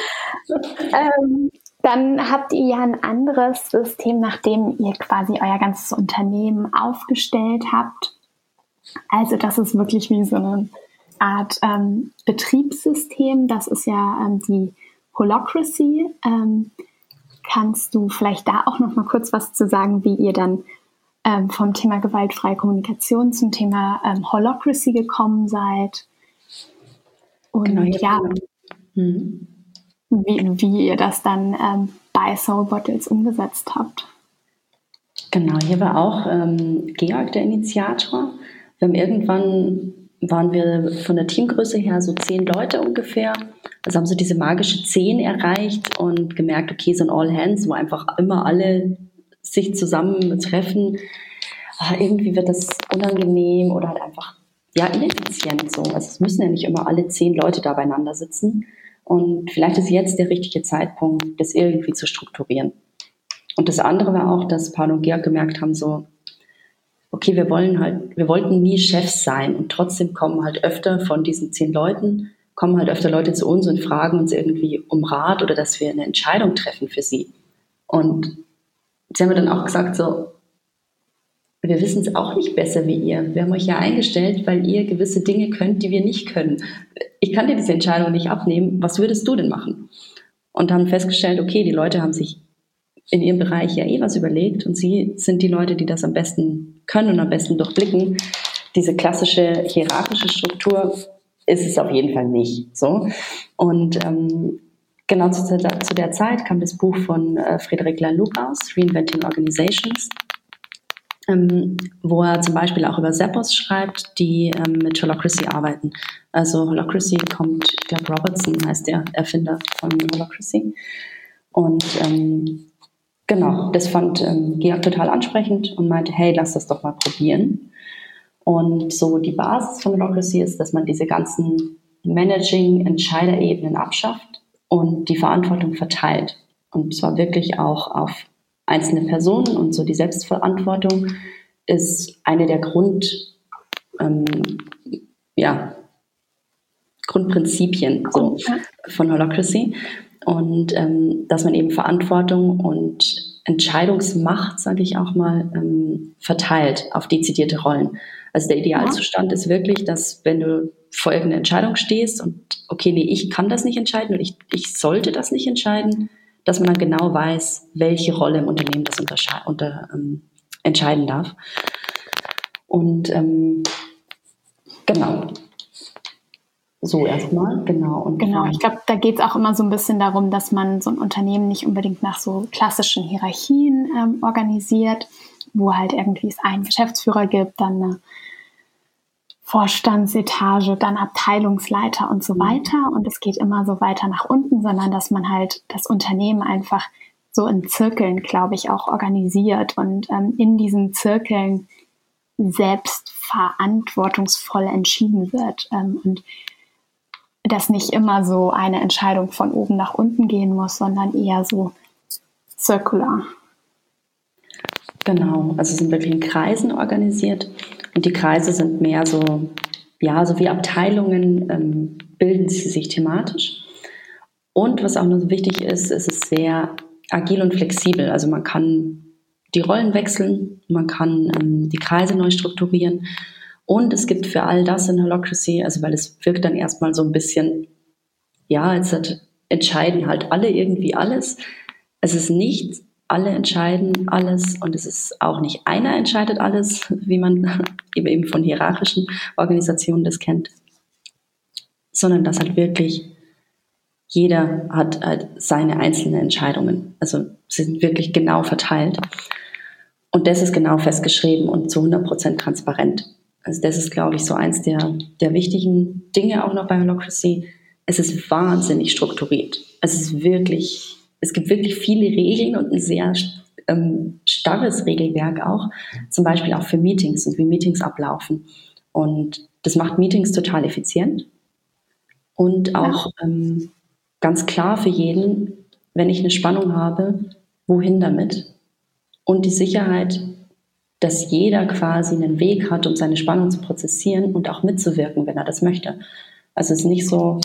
ähm, dann habt ihr ja ein anderes System, nachdem ihr quasi euer ganzes Unternehmen aufgestellt habt. Also das ist wirklich wie so eine Art ähm, Betriebssystem. Das ist ja ähm, die Holacracy. Ähm, kannst du vielleicht da auch noch mal kurz was zu sagen, wie ihr dann ähm, vom Thema gewaltfreie Kommunikation zum Thema ähm, Holacracy gekommen seid? Und genau, ja, hm. wie, wie ihr das dann ähm, bei Soul Bottles umgesetzt habt. Genau, hier war auch ähm, Georg der Initiator. Wir haben irgendwann waren wir von der Teamgröße her so zehn Leute ungefähr. Also haben so diese magische zehn erreicht und gemerkt, okay, so ein All Hands, wo einfach immer alle sich zusammen treffen. Ah, irgendwie wird das unangenehm oder halt einfach ja ineffizient so. Also es müssen ja nicht immer alle zehn Leute da beieinander sitzen. Und vielleicht ist jetzt der richtige Zeitpunkt, das irgendwie zu strukturieren. Und das andere war auch, dass Paul und Georg gemerkt haben, so, okay, wir wollen halt, wir wollten nie Chefs sein und trotzdem kommen halt öfter von diesen zehn Leuten, kommen halt öfter Leute zu uns und fragen uns irgendwie um Rat oder dass wir eine Entscheidung treffen für sie. Und sie haben mir dann auch gesagt so, wir wissen es auch nicht besser wie ihr. Wir haben euch ja eingestellt, weil ihr gewisse Dinge könnt, die wir nicht können. Ich kann dir diese Entscheidung nicht abnehmen. Was würdest du denn machen? Und haben festgestellt, okay, die Leute haben sich in ihrem Bereich ja eh was überlegt und sie sind die Leute, die das am besten können und am besten durchblicken. Diese klassische hierarchische Struktur ist es auf jeden Fall nicht so. Und ähm, genau zu, zu der Zeit kam das Buch von äh, Frederic Laloux raus, Reinventing Organizations, ähm, wo er zum Beispiel auch über Zappos schreibt, die ähm, mit Holacracy arbeiten. Also Holacracy kommt, ich glaube Robertson heißt der Erfinder von Holacracy. Und ähm, genau, das fand ähm, Georg total ansprechend und meinte, hey, lass das doch mal probieren. Und so die Basis von Holacracy ist, dass man diese ganzen Managing-Entscheiderebenen abschafft und die Verantwortung verteilt. Und zwar wirklich auch auf einzelne Personen, und so die Selbstverantwortung ist eine der Grund, ähm, ja, Grundprinzipien so, von Holacracy. Und ähm, dass man eben Verantwortung und Entscheidungsmacht, sage ich auch mal, ähm, verteilt auf dezidierte Rollen. Also der Idealzustand ja. ist wirklich, dass wenn du vor irgendeiner Entscheidung stehst und okay, nee, ich kann das nicht entscheiden und ich, ich sollte das nicht entscheiden, dass man dann genau weiß, welche Rolle im Unternehmen das untersche- unter, ähm, entscheiden darf. Und ähm, genau. So erstmal, genau. Und genau, ich glaube, da geht es auch immer so ein bisschen darum, dass man so ein Unternehmen nicht unbedingt nach so klassischen Hierarchien ähm, organisiert, wo halt irgendwie es einen Geschäftsführer gibt, dann eine Vorstandsetage, dann Abteilungsleiter und so weiter. Und es geht immer so weiter nach unten, sondern dass man halt das Unternehmen einfach so in Zirkeln, glaube ich, auch organisiert und ähm, in diesen Zirkeln selbst verantwortungsvoll entschieden wird. Ähm, und dass nicht immer so eine Entscheidung von oben nach unten gehen muss, sondern eher so zirkular. Genau, also sind wirklich in Kreisen organisiert und die Kreise sind mehr so, ja, so wie Abteilungen ähm, bilden sie sich thematisch. Und was auch noch so wichtig ist, es ist sehr agil und flexibel. Also man kann die Rollen wechseln, man kann ähm, die Kreise neu strukturieren. Und es gibt für all das in Holacracy, also weil es wirkt dann erstmal so ein bisschen, ja, jetzt halt entscheiden halt alle irgendwie alles. Es ist nicht, alle entscheiden alles und es ist auch nicht einer entscheidet alles, wie man eben von hierarchischen Organisationen das kennt, sondern dass halt wirklich jeder hat halt seine einzelnen Entscheidungen. Also sie sind wirklich genau verteilt. Und das ist genau festgeschrieben und zu hundert Prozent transparent. Also das ist, glaube ich, so eins der, der wichtigen Dinge auch noch bei Holacracy. Es ist wahnsinnig strukturiert. Es ist wirklich, es gibt wirklich viele Regeln und ein sehr ähm, starres Regelwerk auch. Zum Beispiel auch für Meetings und wie Meetings ablaufen. Und das macht Meetings total effizient. Und auch ähm, ganz klar für jeden, wenn ich eine Spannung habe, wohin damit? Und die Sicherheit, dass jeder quasi einen Weg hat, um seine Spannung zu prozessieren und auch mitzuwirken, wenn er das möchte. Also es ist nicht so,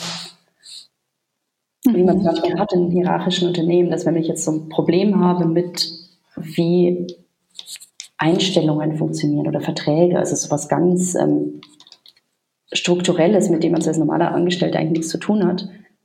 wie man es manchmal hat in hierarchischen Unternehmen, dass wenn ich jetzt so ein Problem habe mit, wie Einstellungen funktionieren oder Verträge, also sowas ganz ähm, Strukturelles, mit dem man als normaler Angestellter eigentlich nichts zu tun hat,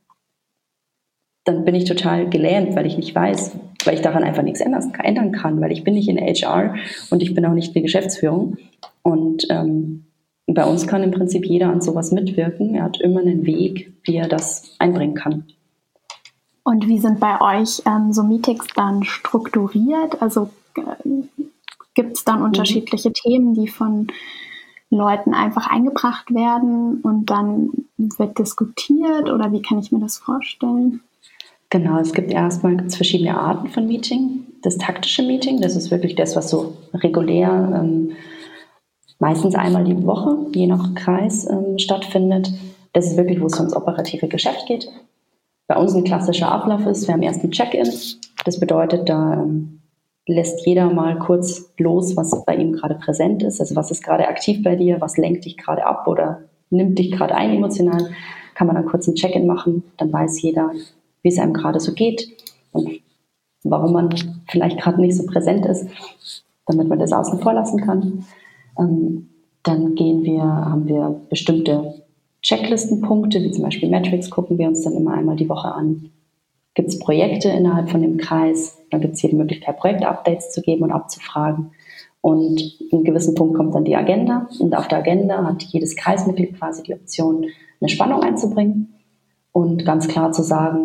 dann bin ich total gelähmt, weil ich nicht weiß, weil ich daran einfach nichts ändern kann, weil ich bin nicht in H R und ich bin auch nicht in der Geschäftsführung. Und ähm, bei uns kann im Prinzip jeder an sowas mitwirken. Er hat immer einen Weg, wie er das einbringen kann. Und wie sind bei euch ähm, so Meetings dann strukturiert? Also äh, gibt es dann unterschiedliche mhm. Themen, die von Leuten einfach eingebracht werden und dann wird diskutiert? Oder wie kann ich mir das vorstellen? Genau, es gibt erstmal gibt's verschiedene Arten von Meeting. Das taktische Meeting, das ist wirklich das, was so regulär ähm, meistens einmal die Woche, je nach Kreis, ähm, stattfindet. Das ist wirklich, wo es ums operative Geschäft geht. Bei uns ein klassischer Ablauf ist, wir haben erst ein Check-in. Das bedeutet, da ähm, lässt jeder mal kurz los, was bei ihm gerade präsent ist. Also was ist gerade aktiv bei dir, was lenkt dich gerade ab oder nimmt dich gerade ein emotional. Kann man dann kurz ein Check-in machen, dann weiß jeder, wie es einem gerade so geht und warum man vielleicht gerade nicht so präsent ist, damit man das außen vor lassen kann. Ähm, dann gehen wir, haben wir bestimmte Checklistenpunkte, wie zum Beispiel Metrics, gucken wir uns dann immer einmal die Woche an. Gibt es Projekte innerhalb von dem Kreis? Dann gibt es hier die Möglichkeit, Projektupdates zu geben und abzufragen. Und in einem gewissen Punkt kommt dann die Agenda. Und auf der Agenda hat jedes Kreismitglied quasi die Option, eine Spannung einzubringen und ganz klar zu sagen,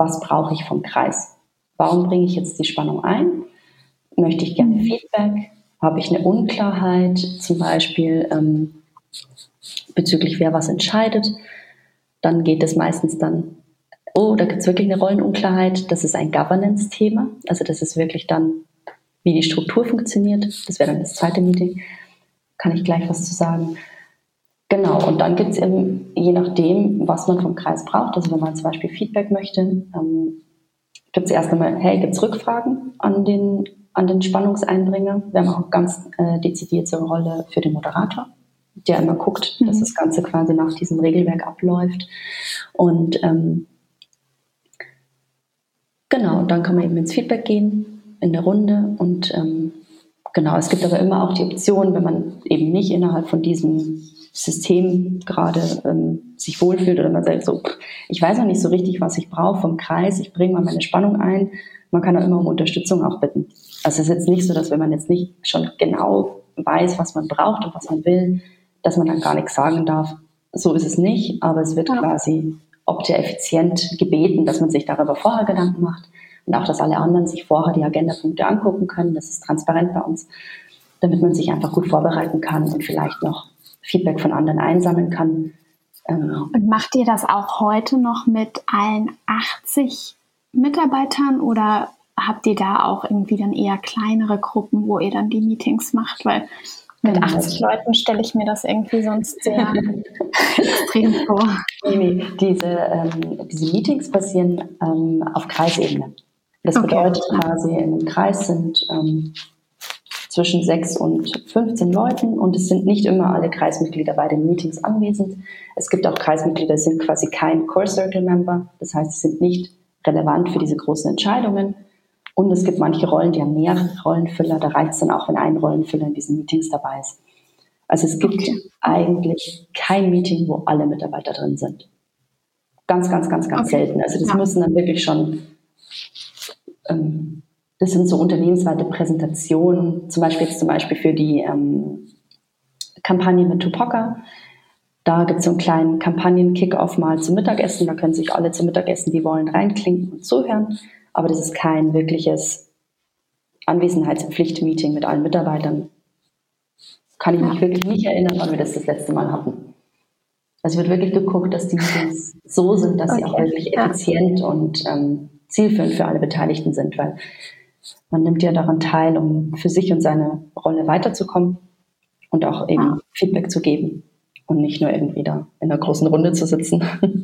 was brauche ich vom Kreis? Warum bringe ich jetzt die Spannung ein? Möchte ich gerne Feedback? Habe ich eine Unklarheit, zum Beispiel ähm, bezüglich wer was entscheidet? Dann geht es meistens dann, oh, da gibt es wirklich eine Rollenunklarheit. Das ist ein Governance-Thema. Also das ist wirklich dann, wie die Struktur funktioniert. Das wäre dann das zweite Meeting. Kann ich gleich was zu sagen. Genau, und dann gibt es eben, je nachdem, was man vom Kreis braucht, also wenn man zum Beispiel Feedback möchte, ähm, gibt es erst einmal, hey, gibt es Rückfragen an den, an den Spannungseinbringer? Wir haben auch ganz äh, dezidiert so eine Rolle für den Moderator, der immer guckt, mhm. dass das Ganze quasi nach diesem Regelwerk abläuft. Und ähm, genau, und dann kann man eben ins Feedback gehen, in der Runde und ähm, genau, es gibt aber immer auch die Option, wenn man eben nicht innerhalb von diesem System gerade ähm, sich wohlfühlt oder man sagt so, ich weiß noch nicht so richtig, was ich brauche vom Kreis, ich bringe mal meine Spannung ein. Man kann auch immer um Unterstützung auch bitten. Also es ist jetzt nicht so, dass wenn man jetzt nicht schon genau weiß, was man braucht und was man will, dass man dann gar nichts sagen darf. So ist es nicht, aber es wird ja. quasi optisch effizient gebeten, dass man sich darüber vorher Gedanken macht und auch, dass alle anderen sich vorher die Agendapunkte angucken können. Das ist transparent bei uns, damit man sich einfach gut vorbereiten kann und vielleicht noch Feedback von anderen einsammeln kann. Und macht ihr das auch heute noch mit allen achtzig Mitarbeitern oder habt ihr da auch irgendwie dann eher kleinere Gruppen, wo ihr dann die Meetings macht? Weil mit achtzig Leuten stelle ich mir das irgendwie sonst sehr extrem vor. Nee, nee. Diese, ähm, diese Meetings passieren ähm, auf Kreisebene. Das okay. bedeutet quasi, in einem Kreis sind ähm, zwischen sechs und fünfzehn Leuten und es sind nicht immer alle Kreismitglieder bei den Meetings anwesend. Es gibt auch Kreismitglieder, die sind quasi kein Core Circle Member, das heißt, sie sind nicht relevant für diese großen Entscheidungen. Und es gibt manche Rollen, die haben mehrere Rollenfüller, da reicht es dann auch, wenn ein Rollenfüller in diesen Meetings dabei ist. Also es gibt okay. eigentlich kein Meeting, wo alle Mitarbeiter drin sind. Ganz, ganz, ganz, ganz okay. selten. Also das ja. müssen dann wirklich schon... Ähm, Das sind so unternehmensweite Präsentationen, zum Beispiel jetzt zum Beispiel für die ähm, Kampagne mit Tupoka. Da gibt es so einen kleinen Kampagnen-Kick-Off mal zum Mittagessen. Da können sich alle zum Mittagessen, die wollen, reinklinken und zuhören. Aber das ist kein wirkliches Anwesenheitspflicht-Meeting mit allen Mitarbeitern. Kann ich mich wirklich nicht erinnern, wann wir das das letzte Mal hatten. Es wird wirklich geguckt, dass die Meetings so sind, dass okay. sie auch wirklich effizient ja. und ähm, zielführend für alle Beteiligten sind, weil man nimmt ja daran teil, um für sich und seine Rolle weiterzukommen und auch eben ja. Feedback zu geben und nicht nur irgendwie da in einer großen Runde zu sitzen.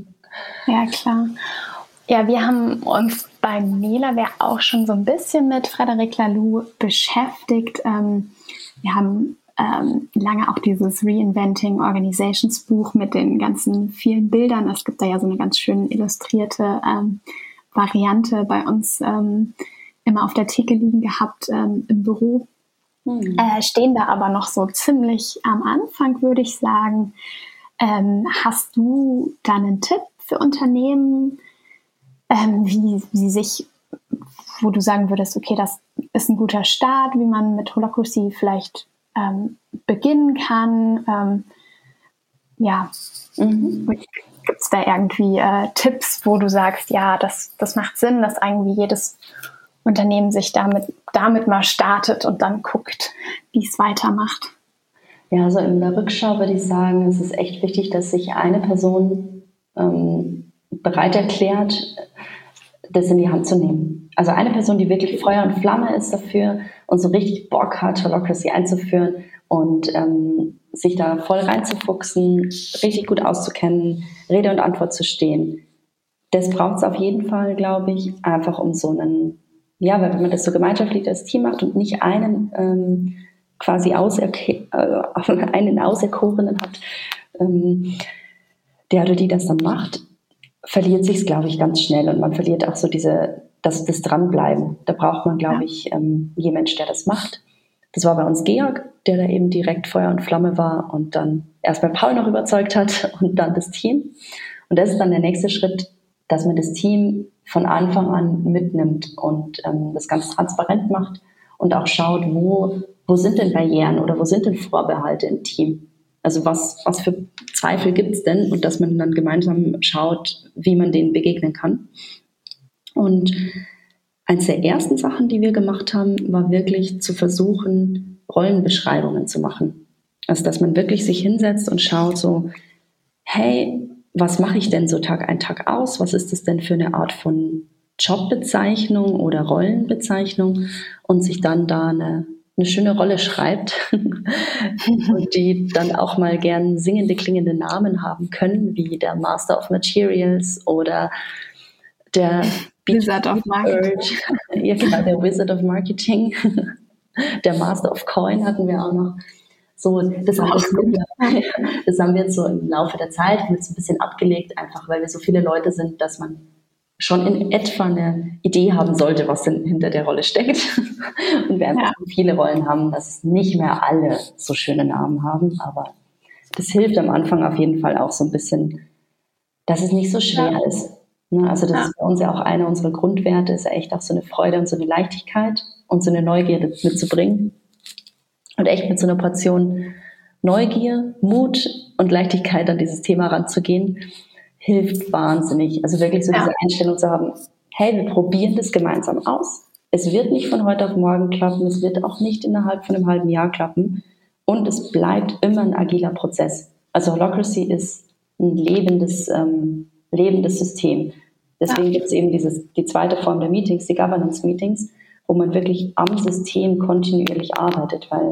Ja, klar. Ja, wir haben uns bei Melaware auch schon so ein bisschen mit Frédéric Laloux beschäftigt. Ähm, wir haben ähm, lange auch dieses Reinventing Organizations Buch mit den ganzen vielen Bildern. Es gibt da ja so eine ganz schön illustrierte ähm, Variante bei uns ähm, immer auf der Theke liegen gehabt ähm, im Büro. Mhm. Äh, stehen da aber noch so ziemlich am Anfang, würde ich sagen. Ähm, hast du da einen Tipp für Unternehmen, ähm, wie sie sich, wo du sagen würdest, okay, das ist ein guter Start, wie man mit Holacracy vielleicht ähm, beginnen kann? Ähm, ja, mhm. Gibt es da irgendwie äh, Tipps, wo du sagst, ja, das, das macht Sinn, dass irgendwie jedes Unternehmen sich damit, damit mal startet und dann guckt, wie es weitermacht? Ja, also in der Rückschau würde ich sagen, es ist echt wichtig, dass sich eine Person ähm, bereit erklärt, das in die Hand zu nehmen. Also eine Person, die wirklich Feuer und Flamme ist dafür und so richtig Bock hat, Holacracy einzuführen und ähm, sich da voll reinzufuchsen, richtig gut auszukennen, Rede und Antwort zu stehen. Das braucht es auf jeden Fall, glaube ich, einfach um so einen, ja, weil wenn man das so gemeinschaftlich als Team macht und nicht einen ähm, quasi auserke- äh, einen Auserkorenen hat, ähm, der oder die das dann macht, verliert sich es, glaube ich, ganz schnell und man verliert auch so diese, das, das Dranbleiben. Da braucht man, glaube ich, ähm, jeden Mensch, der das macht. Das war bei uns Georg, der da eben direkt Feuer und Flamme war und dann erst bei Paul noch überzeugt hat und dann das Team. Und das ist dann der nächste Schritt, dass man das Team von Anfang an mitnimmt und ähm, das ganz transparent macht und auch schaut, wo, wo sind denn Barrieren oder wo sind denn Vorbehalte im Team? Also was, was für Zweifel gibt es denn? Und dass man dann gemeinsam schaut, wie man denen begegnen kann. Und eins der ersten Sachen, die wir gemacht haben, war wirklich zu versuchen, Rollenbeschreibungen zu machen. Also, dass man wirklich sich hinsetzt und schaut so, hey, was mache ich denn so Tag ein, Tag aus? Was ist das denn für eine Art von Jobbezeichnung oder Rollenbezeichnung? Und sich dann da eine, eine schöne Rolle schreibt und die dann auch mal gern singende, klingende Namen haben können, wie der Master of Materials oder der Wizard of Marketing. Ja, genau, der Wizard of Marketing. Der Master of Coin hatten wir auch noch. So, das, haben wir, das haben wir jetzt so im Laufe der Zeit mit so ein bisschen abgelegt, einfach weil wir so viele Leute sind, dass man schon in etwa eine Idee haben sollte, was denn hinter der Rolle steckt. Und wir einfach ja. so viele Rollen haben, dass es nicht mehr alle so schöne Namen haben. Aber das hilft am Anfang auf jeden Fall auch so ein bisschen, dass es nicht so schwer ja. ist. Also das ja. ist bei uns ja auch einer unserer Grundwerte, ist ja echt auch so eine Freude und so eine Leichtigkeit und so eine Neugierde mitzubringen. Und echt mit so einer Portion Neugier, Mut und Leichtigkeit an dieses Thema ranzugehen, hilft wahnsinnig. Also wirklich so ja. diese Einstellung zu haben, hey, wir probieren das gemeinsam aus. Es wird nicht von heute auf morgen klappen, es wird auch nicht innerhalb von einem halben Jahr klappen und es bleibt immer ein agiler Prozess. Also Holacracy ist ein lebendes, ähm, lebendes System. Deswegen ja. gibt es eben dieses, die zweite Form der Meetings, die Governance-Meetings, wo man wirklich am System kontinuierlich arbeitet, weil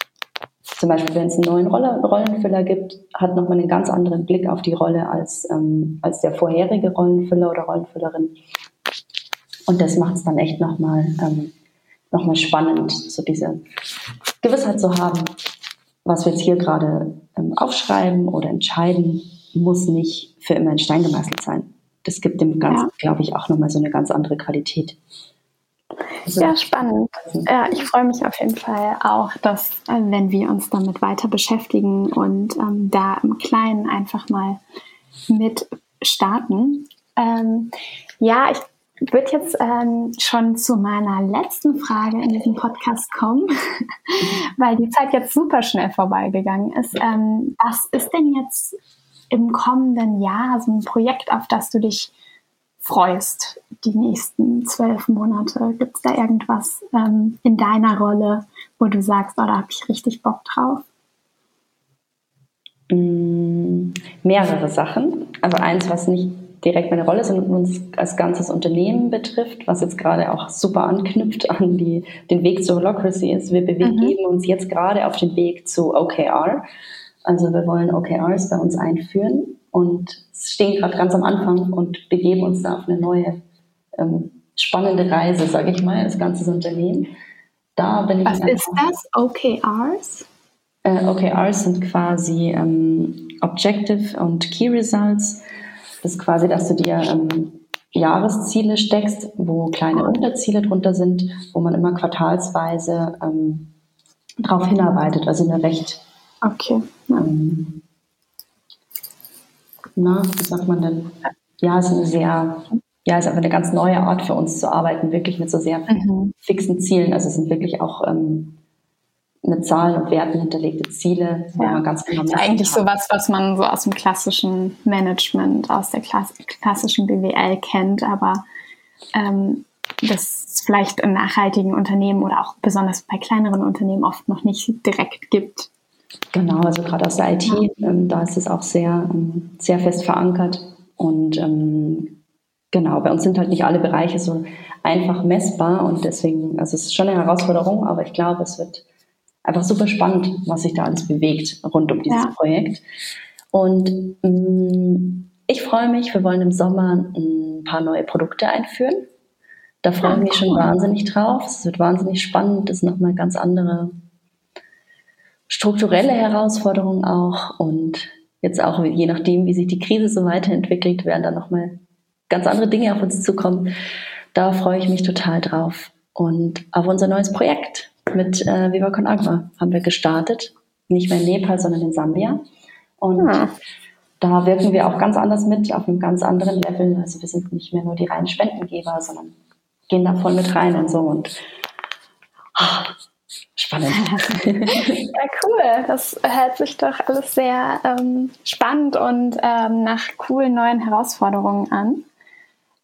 zum Beispiel, wenn es einen neuen Rolle, Rollenfüller gibt, hat nochmal einen ganz anderen Blick auf die Rolle als, ähm, als der vorherige Rollenfüller oder Rollenfüllerin. Und das macht es dann echt nochmal ähm, noch mal spannend, so diese Gewissheit zu haben, was wir jetzt hier gerade ähm, aufschreiben oder entscheiden, muss nicht für immer in Stein gemeißelt sein. Das gibt dem Ganzen, ja. glaube ich, auch nochmal so eine ganz andere Qualität. Also, ja, spannend. Ja, ich freue mich auf jeden Fall auch, dass, äh, wenn wir uns damit weiter beschäftigen und ähm, da im Kleinen einfach mal mit starten. Ähm, ja, ich würde jetzt ähm, schon zu meiner letzten Frage in diesem Podcast kommen, weil die Zeit jetzt super schnell vorbeigegangen ist. Ähm, was ist denn jetzt im kommenden Jahr so ein Projekt, auf das du dich freust, die nächsten zwölf Monate? Gibt es da irgendwas ähm, in deiner Rolle, wo du sagst, oh, da habe ich richtig Bock drauf? Mm, mehrere Sachen. Also eins, was nicht direkt meine Rolle ist, sondern uns als ganzes Unternehmen betrifft, was jetzt gerade auch super anknüpft an die, den Weg zur Holacracy ist. Wir begeben mhm. uns jetzt gerade auf den Weg zu O K R. Also wir wollen O K Rs bei uns einführen und stehen gerade ganz am Anfang und begeben uns da auf eine neue, ähm, spannende Reise, sage ich mal, als ganzes Unternehmen. Da bin ich Was ist das, O K Rs? Äh, O K Rs sind quasi ähm, Objective und Key Results. Das ist quasi, dass du dir ähm, Jahresziele steckst, wo kleine Unterziele drunter sind, wo man immer quartalsweise ähm, drauf hinarbeitet, also eine recht Okay. Ja. Ähm, na, wie sagt man denn? Ja, es ist eine sehr, ja, es ist einfach eine ganz neue Art für uns zu arbeiten, wirklich mit so sehr mhm. fixen Zielen. Also es sind wirklich auch ähm, mit Zahlen und Werten hinterlegte Ziele, wo ja. man ganz genau ist eigentlich so was, was man so aus dem klassischen Management, aus der Klass- klassischen B W L kennt, aber ähm, das es vielleicht in nachhaltigen Unternehmen oder auch besonders bei kleineren Unternehmen oft noch nicht direkt gibt. Genau, also gerade aus der I T, ja. ähm, da ist es auch sehr, ähm, sehr fest verankert. Und ähm, genau, bei uns sind halt nicht alle Bereiche so einfach messbar und deswegen, also es ist schon eine Herausforderung, aber ich glaube, es wird einfach super spannend, was sich da alles bewegt rund um dieses ja. Projekt. Und ähm, ich freue mich, wir wollen im Sommer ein paar neue Produkte einführen. Da freue ich mich schon wahnsinnig drauf. Es wird wahnsinnig spannend, das ist nochmal ganz andere strukturelle Herausforderungen auch und jetzt auch je nachdem, wie sich die Krise so weiterentwickelt, werden da nochmal ganz andere Dinge auf uns zukommen. Da freue ich mich total drauf. Und auf unser neues Projekt mit äh, Viva Con Agua haben wir gestartet. Nicht mehr in Nepal, sondern in Sambia. Und ja. da wirken wir auch ganz anders mit, auf einem ganz anderen Level. Also wir sind nicht mehr nur die reinen Spendengeber, sondern gehen da voll mit rein und so. Und oh, spannend. Ja, cool. Das hört sich doch alles sehr ähm, spannend und ähm, nach coolen neuen Herausforderungen an.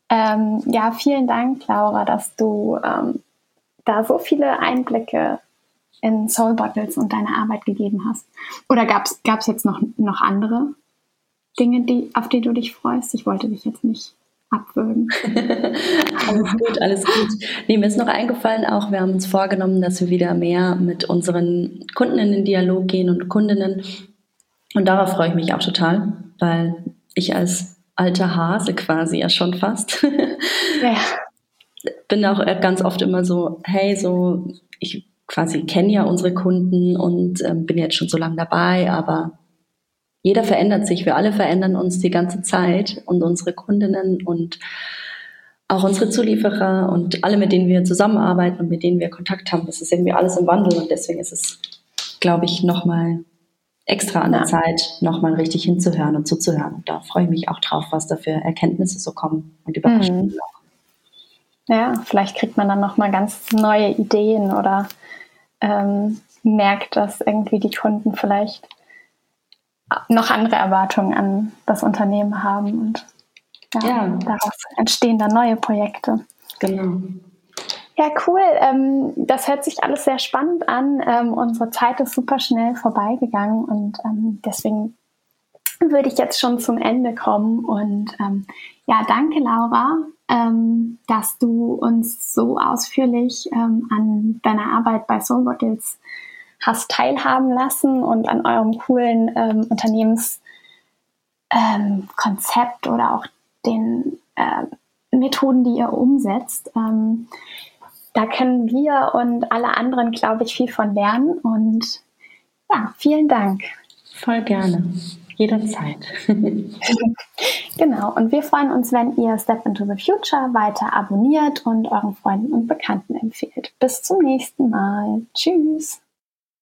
Ähm, ja, vielen Dank, Laura, dass du ähm, da so viele Einblicke in Soul Bottles und deine Arbeit gegeben hast. Oder gab es jetzt noch, noch andere Dinge, die, auf die du dich freust? Ich wollte dich jetzt nicht abwürgen. Alles gut, alles gut. Nee, mir ist noch eingefallen auch, wir haben uns vorgenommen, dass wir wieder mehr mit unseren Kunden in den Dialog gehen und Kundinnen. Und darauf freue ich mich auch total, weil ich als alter Hase quasi ja schon fast ja. bin auch ganz oft immer so, hey, so ich quasi kenne ja unsere Kunden und ähm, bin jetzt schon so lange dabei, aber jeder verändert sich, wir alle verändern uns die ganze Zeit und unsere Kundinnen und auch unsere Zulieferer und alle, mit denen wir zusammenarbeiten und mit denen wir Kontakt haben, das ist irgendwie alles im Wandel und deswegen ist es, glaube ich, nochmal extra an der ja. Zeit, nochmal richtig hinzuhören und zuzuhören. Und da freue ich mich auch drauf, was da für Erkenntnisse so kommen und Überraschungen mhm. auch. Ja, vielleicht kriegt man dann nochmal ganz neue Ideen oder ähm, merkt, dass irgendwie die Kunden vielleicht noch andere Erwartungen an das Unternehmen haben und ja, ja. daraus entstehen dann neue Projekte. Genau. Ja, cool. Ähm, das hört sich alles sehr spannend an. Ähm, unsere Zeit ist super schnell vorbeigegangen und ähm, deswegen würde ich jetzt schon zum Ende kommen. Und ähm, ja, danke, Laura, ähm, dass du uns so ausführlich ähm, an deiner Arbeit bei Soul Bottles hast teilhaben lassen und an eurem coolen ähm, Unternehmenskonzept ähm, oder auch den äh, Methoden, die ihr umsetzt. Ähm, da können wir und alle anderen, glaube ich, viel von lernen. Und ja, vielen Dank. Voll gerne. Jederzeit. Genau. Und wir freuen uns, wenn ihr Step into the Future weiter abonniert und euren Freunden und Bekannten empfehlt. Bis zum nächsten Mal. Tschüss.